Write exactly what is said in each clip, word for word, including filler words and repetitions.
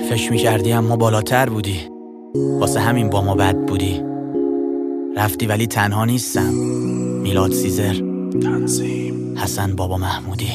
فکر میکردی اما بالاتر بودی، واسه همین با ما بد بودی. رفتی ولی تنها نیستم. میلاد سیزر، تنظیم حسن بابا محمودی.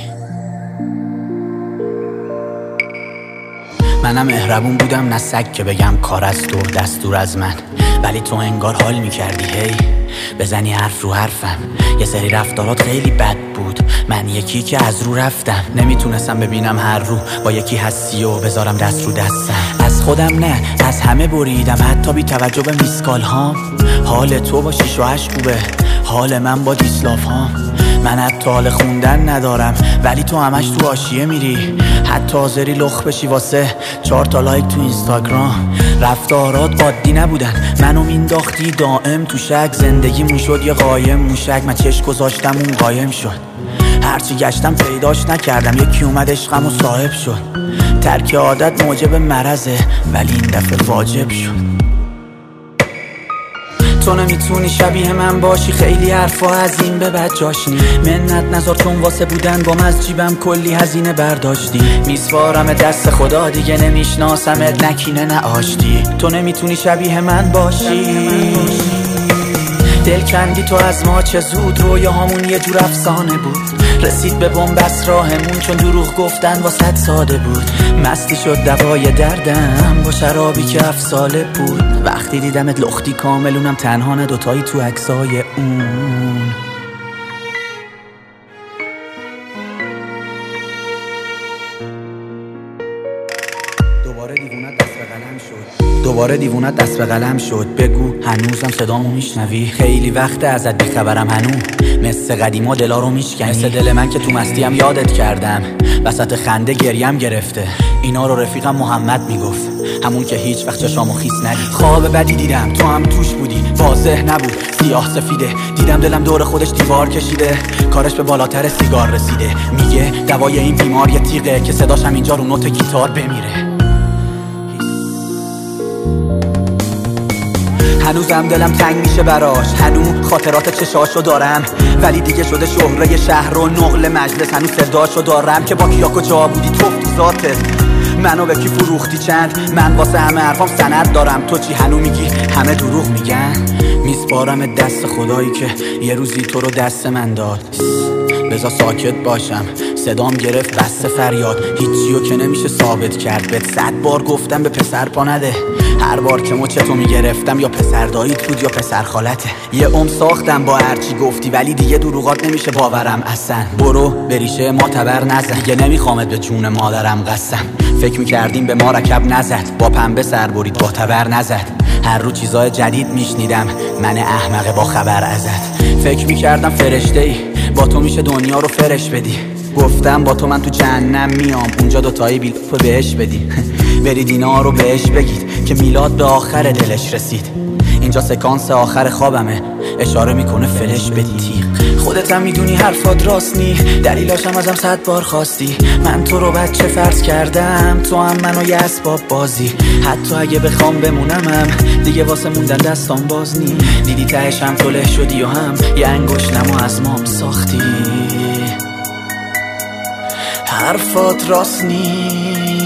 منم مهربون بودم نه سگ که بگم کار از تو دستور از من، ولی تو انگار حال میکردی هی بزنی حرف رو حرفم. یه سری رفتارات خیلی بد بود، من یکی که از رو رفتم. نمیتونستم ببینم هر رو با یکی هستی و بذارم دست رو دستم. از خودم نه از همه بریدم، حتی بی توجه به میسکال هام. حال تو با شیش و هشت خوبه، حال من با دیسلاف هام. من حتی حال خوندن ندارم ولی تو همش تو حاشیه میری، حتی حاضری لخ بشی واسه چهار تا لایک تو اینستاگرام. رفتارات عادی نبودن، منو مینداختی دائم تو شک. زندگیمون شد یه قایم موشک، من چشم گذاشتم اون قایم شد. هرچی گشتم پیداش نکردم، یکی اومد عشقم و صاحب شد. ترک عادت موجب مرضه ولی این دفعه واجب شد. تو نمیتونی شبیه من باشی، خیلی حرفا از این به بعد جاش نی. منت نذار چون واسه بودن بام از جیبم کلی هزینه برداشتی. میسپارم دست خدا دیگه نمیشناسمت، نکینه نه آشتی. تو نمیتونی شبیه من باشی، دل کندی تو از ما چه زود. رویاهامون یه جور افسانه بود، رسید به بنبست راهمون چون دروغ گفتن واسط ساده بود. مستی شد دوای دردم با شرابی که افساله بود. وقتی دیدمت لختی کاملونم تنها نه دوتایی تو عکسای اون. دوباره دیوونت دست به قلم شد، دوباره دیوونت دست به قلم شد. بگو هنوزم صدامو میشنوی؟ خیلی وقت ازت بیخبرم هنو، مثل قدیما دلا رو میشکنی. مثل دل من که تو مستیم یادت کردم، وسط خنده گریم گرفته. اینا رو رفیقم محمد میگفت، همون که هیچ وقت چشامو خیس ندید. خواب بدی دیدم تو هم توش بودی، واضح نبود سیاه سفیده. دیدم دلم دور خودش دیوار کشیده، کارش به بالاتر سیگار رسیده. میگه دوای این بیمار یه تیغه که صداش هم اینجا رو نوت گیتار بمیره. هنوزم دلم تنگ میشه براش، هنو خاطرات چشاشو دارم. ولی دیگه شده شهره شهر و نقل مجلس، هنو صداشو دارم که با کیا کجا بودی تو تو ذاتت. منو به کی فروختی چند؟ من واسه همه حرفام سند دارم، تو چی هنو میگی همه دروغ میگن؟ میسپارم دست خدایی که یه روزی تو رو دست من داد. بذار ساکت باشم، صدام گرفت بس فریاد. هیچیو که نمیشه ثابت کرد، بهت صد بار گفتم به پسر پا نده. هر بار که مچتو میگرفتم یا پسر داییت بود یا پسر خالته. یه عمر ساختم با هرچی گفتی ولی دیگه دروغات نمیشه باورم اصلا. برو بریشه ما تبر نزن، دیگه نمیخوامت به جون مادرم قسم. فکر میکردیم به ما رکب نزد، با پنبه سر برید با تبر نزد. هر رو چیزای جدید میشنیدم، من احمقه با خبر ازت. فکر میکردم فرشته ای با تو میشه دنیا رو فرش بدی. گفتم با تو من تو جهنم میام، اونجا دوتایی بیل تو بهش بدی. برید اینا رو بهش بگید که میلاد به آخر دلش رسید. اینجا سکانس آخر خوابمه، اشاره میکنه فلش بدی. خودت هم میدونی حرفات راست نی، دلیلاشم ازم صد بار خواستی. من تو رو بچه فرض کردم، تو هم منو یه اسباب بازی. حتی اگه بخوام بمونمم دیگه واسه موندن دستام باز نی. دیدی تهش هم تو له شدی و هم یه انگشتمو از مام ساختی. حرفات راست نی.